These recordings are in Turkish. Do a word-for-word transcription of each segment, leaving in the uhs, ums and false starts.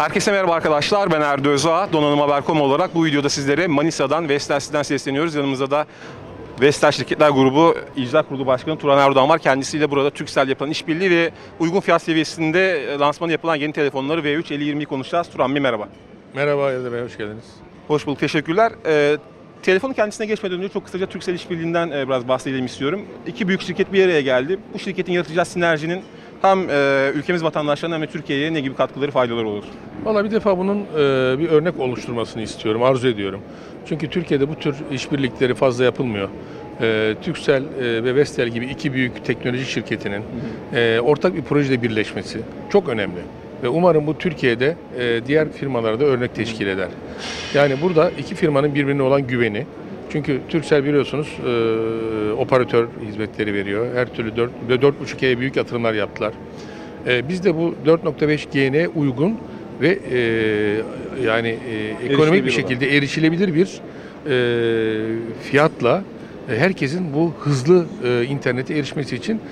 Herkese merhaba arkadaşlar, ben Erdo Özağ. Donanım Haber nokta com olarak bu videoda sizlere Manisa'dan, Vestel'den sesleniyoruz. Yanımızda da Vestel Şirketler Grubu İcra Kurulu Başkanı Turan Erdoğan var. Kendisiyle burada Turkcell yapılan işbirliği ve uygun fiyat seviyesinde lansmanı yapılan yeni telefonları V üç elli yirmiyi konuşacağız. Turan Bey merhaba. Merhaba Erdo Bey, hoş geldiniz. Hoş bulduk, teşekkürler. Ee, telefonun kendisine geçmeden önce çok kısaca Turkcell işbirliğinden e, biraz bahsedelim istiyorum. İki büyük şirket bir araya geldi. Bu şirketin yaratacağı sinerjinin hem e, ülkemiz vatandaşlarına hem de Türkiye'ye ne gibi katkıları, faydaları olur? Valla bir defa bunun e, bir örnek oluşturmasını istiyorum, arzu ediyorum. Çünkü Türkiye'de bu tür işbirlikleri fazla yapılmıyor. E, Turkcell e, ve Vestel gibi iki büyük teknoloji şirketinin e, ortak bir projede birleşmesi çok önemli. Ve umarım bu Türkiye'de e, diğer firmalara da örnek teşkil eder. Yani burada iki firmanın birbirine olan güveni. Çünkü Turkcell biliyorsunuz e, operatör hizmetleri veriyor. Her türlü dört buçuk G'ye büyük yatırımlar yaptılar. E, biz de bu dört nokta beş G'ye uygun ve e, yani e, ekonomik bir şekilde olan, erişilebilir bir e, fiyatla e, herkesin bu hızlı e, internete erişmesi için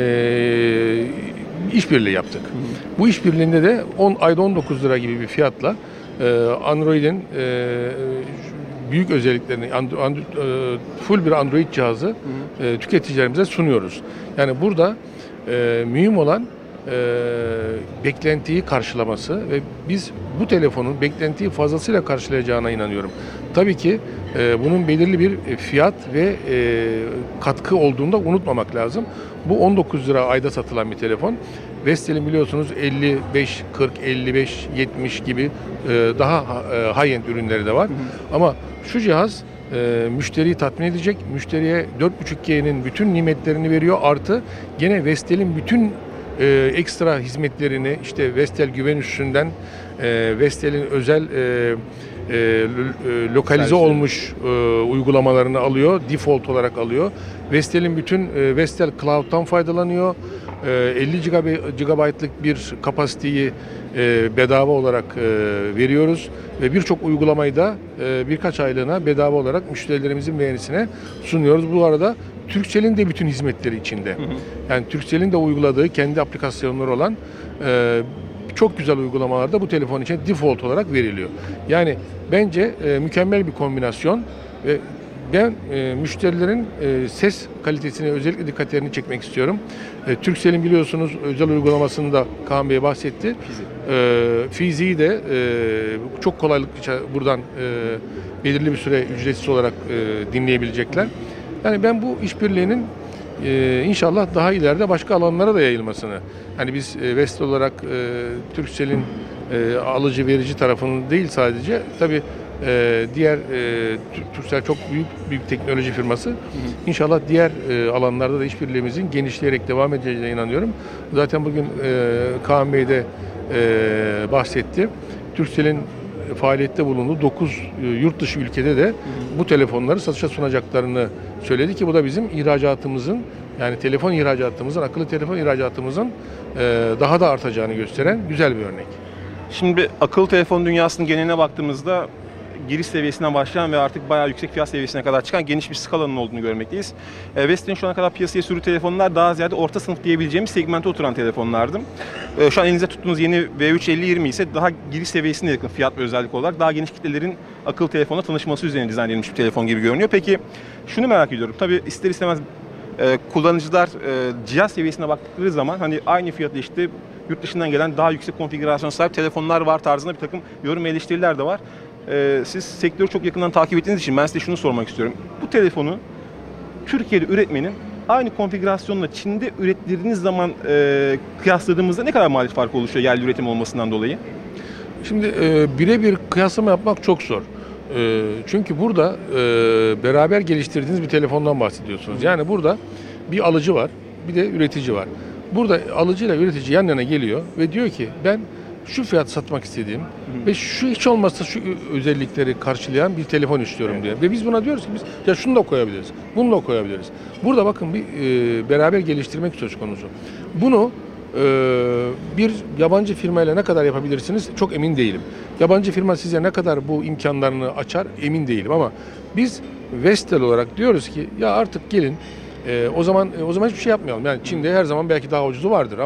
e, işbirliği yaptık. Hı hı. Bu işbirliğinde de on ayda on dokuz lira gibi bir fiyatla e, Android'in e, büyük özelliklerini, Android, full bir Android cihazı hı hı. tüketicilerimize sunuyoruz. Yani burada e, mühim olan e, beklentiyi karşılaması ve biz bu telefonun beklentiyi fazlasıyla karşılayacağına inanıyorum. Tabii ki e, bunun belirli bir fiyat ve e, katkı olduğunu da unutmamak lazım. Bu on dokuz lira ayda satılan bir telefon. Vestel'in biliyorsunuz elli beş, kırk, elli beş, yetmiş gibi e, daha e, high-end ürünleri de var. Hı hı. Ama şu cihaz e, müşteriyi tatmin edecek. Müşteriye dört buçuk G'nin bütün nimetlerini veriyor. Artı gene Vestel'in bütün e, ekstra hizmetlerini, işte Vestel güven üstünden e, Vestel'in özel e, e, lokalize olmuş e, uygulamalarını alıyor. Default olarak alıyor. Vestel'in bütün e, Vestel Cloud'dan faydalanıyor. E, elli gigabaytlık bir kapasiteyi e, bedava olarak e, veriyoruz ve birçok uygulamayı da e, birkaç aylığına bedava olarak müşterilerimizin beğenisine sunuyoruz. Bu arada Turkcell'in de bütün hizmetleri içinde. Hı hı. Yani Turkcell'in de uyguladığı kendi aplikasyonları olan e, çok güzel uygulamalar da bu telefon için default olarak veriliyor. Yani bence e, mükemmel bir kombinasyon ve ben e, müşterilerin e, ses kalitesine özellikle dikkatlerini çekmek istiyorum. E, Turkcell'in biliyorsunuz özel uygulamasını da Kaan Bey bahsetti. Fizi. E, Fizi'yi de e, çok kolaylıkla buradan e, belirli bir süre ücretsiz olarak e, dinleyebilecekler. Yani ben bu işbirliğinin Ee, inşallah daha ileride başka alanlara da yayılmasını. Hani biz e, Vestel olarak e, Turkcell'in e, alıcı verici tarafının değil sadece tabii e, diğer e, Turkcell çok büyük büyük teknoloji firması. Hı hı. İnşallah diğer e, alanlarda da işbirliğimizin genişleyerek devam edeceğine inanıyorum. Zaten bugün e, Kaan Bey de e, bahsetti. Turkcell'in faaliyette bulunduğu dokuz yurt dışı ülkede de hı hı. bu telefonları satışa sunacaklarını söyledi ki bu da bizim ihracatımızın, yani telefon ihracatımızın, akıllı telefon ihracatımızın e, daha da artacağını gösteren güzel bir örnek. Şimdi akıllı telefon dünyasının geneline baktığımızda giriş seviyesinden başlayan ve artık bayağı yüksek fiyat seviyesine kadar çıkan geniş bir skalanın olduğunu görmekteyiz. E, Vestel'in şu ana kadar piyasaya sürdüğü telefonlar daha ziyade orta sınıf diyebileceğimiz segmente oturan telefonlardı. E, şu an elinizde tuttuğunuz yeni V üç elli yirmi ise daha giriş seviyesine yakın fiyat ve özellik olarak daha geniş kitlelerin akıllı telefonla tanışması üzerine dizayn edilmiş bir telefon gibi görünüyor. Peki şunu merak ediyorum. Tabii ister istemez e, kullanıcılar e, cihaz seviyesine baktıkları zaman hani aynı fiyatla işte yurt dışından gelen daha yüksek konfigürasyon sahip telefonlar var tarzında bir takım yorum ve eleştiriler de var. Ee, siz sektörü çok yakından takip ettiğiniz için ben size şunu sormak istiyorum. Bu telefonu Türkiye'de üretmenin aynı konfigürasyonla Çin'de ürettirdiğiniz zaman e, kıyasladığımızda ne kadar maliyet farkı oluşuyor yerli üretim olmasından dolayı? Şimdi e, birebir kıyaslama yapmak çok zor. E, çünkü burada e, beraber geliştirdiğiniz bir telefondan bahsediyorsunuz. Yani burada bir alıcı var, bir de üretici var. Burada alıcıyla üretici yan yana geliyor ve diyor ki ben şu fiyat satmak istediğim hı hı. ve şu hiç olmazsa şu özellikleri karşılayan bir telefon istiyorum evet. diye. Ve biz buna diyoruz ki biz ya şunu da koyabiliriz, bunu da koyabiliriz. Burada bakın bir e, beraber geliştirmek söz konusu. Bunu e, bir yabancı firmayla ne kadar yapabilirsiniz çok emin değilim. Yabancı firma size ne kadar bu imkanlarını açar emin değilim ama biz Vestel olarak diyoruz ki ya artık gelin e, o zaman e, o zaman hiçbir şey yapmayalım. Yani Çin'de her zaman belki daha ucuzu vardır ama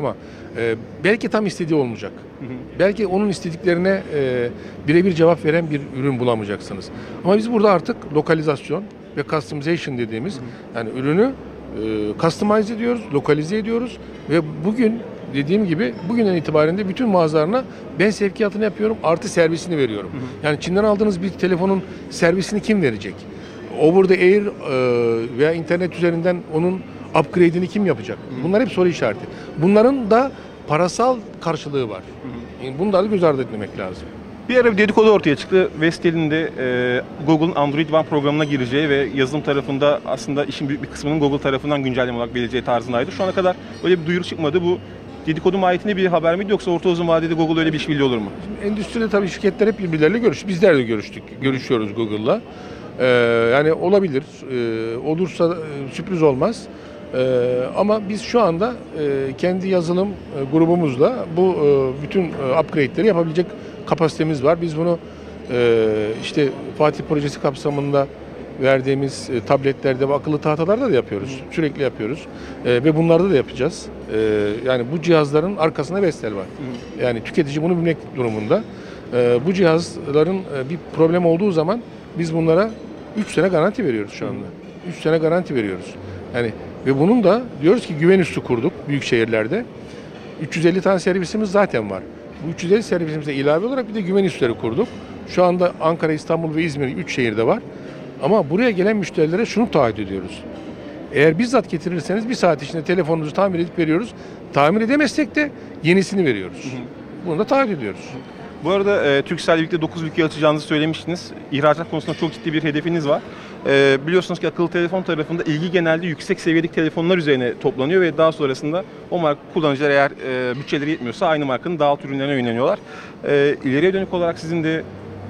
E, belki tam istediği olmayacak. Hı hı. Belki onun istediklerine e, birebir cevap veren bir ürün bulamayacaksınız. Ama biz burada artık lokalizasyon ve customization dediğimiz, hı hı, yani ürünü e, customize ediyoruz, lokalize ediyoruz ve bugün dediğim gibi bugünden itibaren de bütün mağazalarına ben sevkiyatını yapıyorum, artı servisini veriyorum. Hı hı. Yani Çin'den aldığınız bir telefonun servisini kim verecek? Over the air e, veya internet üzerinden onun upgrade'ini kim yapacak? Hı hı. Bunlar hep soru işareti. Bunların da parasal karşılığı var. Hı hı. Yani bunları göz ardı etmemek lazım. Bir ara bir dedikodu ortaya çıktı. Vestel'in de e, Google'ın Android One programına gireceği ve yazılım tarafında aslında işin büyük bir kısmının Google tarafından güncelleme olarak verileceği tarzındaydı. Şu ana kadar öyle bir duyuru çıkmadı. Bu dedikodu mahiyetinde bir haber miydi yoksa orta uzun vadede Google öyle bir işbirliği olur mu? Şimdi endüstride tabii şirketler hep birbirleriyle görüşüyor. Bizler de görüştük, görüşüyoruz Google'la. Ee, yani olabilir, ee, olursa e, sürpriz olmaz. Ee, ama biz şu anda e, kendi yazılım e, grubumuzla bu e, bütün e, upgrade'leri yapabilecek kapasitemiz var. Biz bunu e, işte Fatih projesi kapsamında verdiğimiz e, tabletlerde ve akıllı tahtalarda da yapıyoruz. Hı. Sürekli yapıyoruz. E, ve bunlarda da yapacağız. E, yani bu cihazların arkasında Vestel var. Hı. Yani tüketici bunu bilmek durumunda. E, bu cihazların e, bir problem olduğu zaman biz bunlara üç sene garanti veriyoruz şu anda. üç sene garanti veriyoruz. Yani ve bunun da diyoruz ki güven üstü kurduk büyük şehirlerde. üç yüz elli tane servisimiz zaten var. Bu üç yüz elli servisimize ilave olarak bir de güven üsleri kurduk. Şu anda Ankara, İstanbul ve İzmir üç şehirde var. Ama buraya gelen müşterilere şunu taahhüt ediyoruz. Eğer bizzat getirirseniz bir saat içinde telefonunuzu tamir edip veriyoruz. Tamir edemezsek de yenisini veriyoruz. Hı hı. Bunu da taahhüt ediyoruz. Bu arada e, Turkcell'le birlikte dokuz ülke açacağınızı söylemiştiniz. İhracat konusunda çok ciddi bir hedefiniz var. E, biliyorsunuz ki akıllı telefon tarafında ilgi genelde yüksek seviyedeki telefonlar üzerine toplanıyor ve daha sonrasında o marka kullanıcılar eğer e, bütçeleri yetmiyorsa aynı markanın daha alt ürünlerine yöneliyorlar. E, ileriye dönük olarak sizin de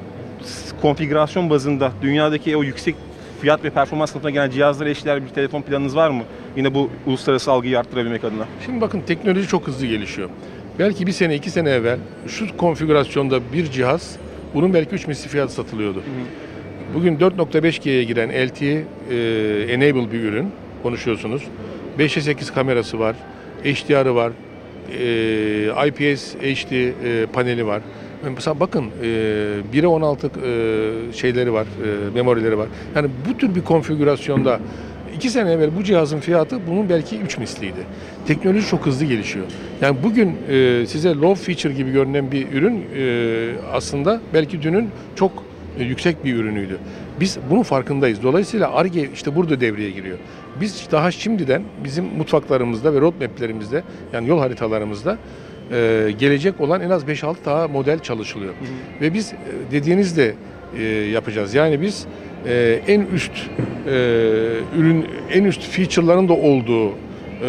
konfigürasyon bazında dünyadaki o yüksek fiyat ve performans sınıfına gelen cihazlara eşdeğer bir telefon planınız var mı? Yine bu uluslararası algıyı arttırabilmek adına. Şimdi bakın teknoloji çok hızlı gelişiyor. Belki bir sene, iki sene evvel şu konfigürasyonda bir cihaz bunun belki üç misli fiyatı satılıyordu. Hı hı. Bugün dört nokta beş G'ye giren L T E e, enable bir ürün konuşuyorsunuz. beşe sekiz kamerası var, H D R'ı var, e, I P S H D e, paneli var. Mesela bakın e, bire on altı e, şeyleri var, e, memorileri var. Yani bu tür bir konfigürasyonda iki sene evvel bu cihazın fiyatı bunun belki üç misliydi. Teknoloji çok hızlı gelişiyor. Yani bugün e, size low feature gibi görünen bir ürün e, aslında belki dünün çok e, yüksek bir ürünüydü. Biz bunun farkındayız. Dolayısıyla Ar-Ge işte burada devreye giriyor. Biz daha şimdiden bizim mutfaklarımızda ve roadmap'lerimizde yani yol haritalarımızda e, gelecek olan en az beş altı daha model çalışılıyor. Hı hı. Ve biz e, dediğinizde e, yapacağız. Yani biz e, en üst e, ürün en üst feature'ların da olduğu e,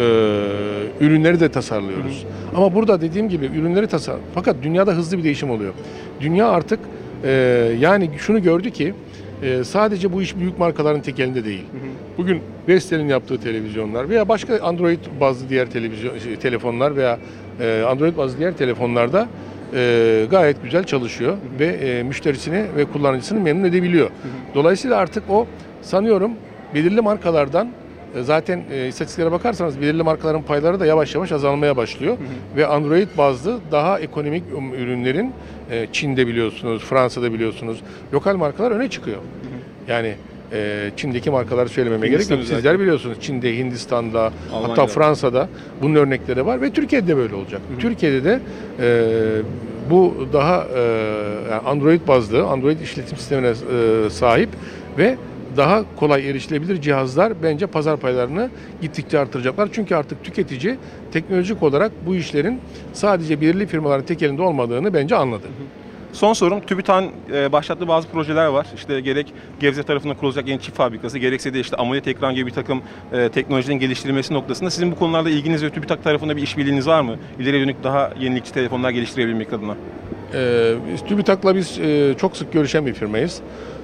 ürünleri de tasarlıyoruz. Hı hı. Ama burada dediğim gibi ürünleri tasar. Fakat dünyada hızlı bir değişim oluyor. Dünya artık e, yani şunu gördü ki e, sadece bu iş büyük markaların tek elinde değil. Hı hı. Bugün Vestel'in yaptığı televizyonlar veya başka Android bazlı diğer televizyon şey, telefonlar veya e, Android bazlı diğer telefonlarda e, gayet güzel çalışıyor. Hı hı. Ve e, müşterisini ve kullanıcısını memnun edebiliyor. Hı hı. Dolayısıyla artık o sanıyorum belirli markalardan e, zaten e, istatistiklere bakarsanız belirli markaların payları da yavaş yavaş azalmaya başlıyor. Hı hı. Ve Android bazlı daha ekonomik ürünlerin e, Çin'de biliyorsunuz, Fransa'da biliyorsunuz lokal markalar öne çıkıyor. Hı hı. Yani e, Çin'deki markaları söylememe gerek yok. Sizler biliyorsunuz Çin'de, Hindistan'da, Almanya'da, hatta Fransa'da bunun örnekleri var ve Türkiye'de de böyle olacak. Hı hı. Türkiye'de de e, bu daha e, Android bazlı, Android işletim sistemine e, sahip ve daha kolay erişilebilir cihazlar bence pazar paylarını gittikçe artıracaklar. Çünkü artık tüketici teknolojik olarak bu işlerin sadece belirli firmaların tek elinde olmadığını bence anladı. Hı hı. Son sorum, TÜBİTAK'ın e, başlattığı bazı projeler var. İşte gerek Gebze tarafında kurulacak yeni çip fabrikası, gerekse de işte AMOLED ekran gibi bir takım e, teknolojinin geliştirilmesi noktasında sizin bu konularda ilginiz ve TÜBİTAK tarafında bir işbirliğiniz var mı? İleriye dönük daha yenilikçi telefonlar geliştirebilmek adına. E, TÜBİTAK'la biz e, çok sık görüşen bir firmayız.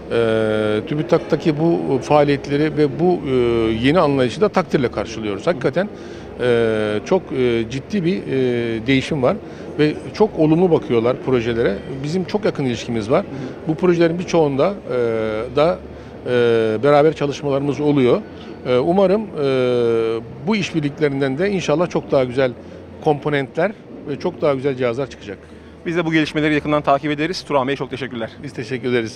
E, TÜBİTAK'taki bu faaliyetleri ve bu e, yeni anlayışı da takdirle karşılıyoruz. Hakikaten e, çok e, ciddi bir e, değişim var ve çok olumlu bakıyorlar projelere. Bizim çok yakın ilişkimiz var. Hı hı. Bu projelerin birçoğunda e, da e, beraber çalışmalarımız oluyor. E, umarım e, bu işbirliklerinden de inşallah çok daha güzel komponentler ve çok daha güzel cihazlar çıkacak. Biz de bu gelişmeleri yakından takip ederiz. Turan Bey çok teşekkürler. Biz teşekkür ederiz.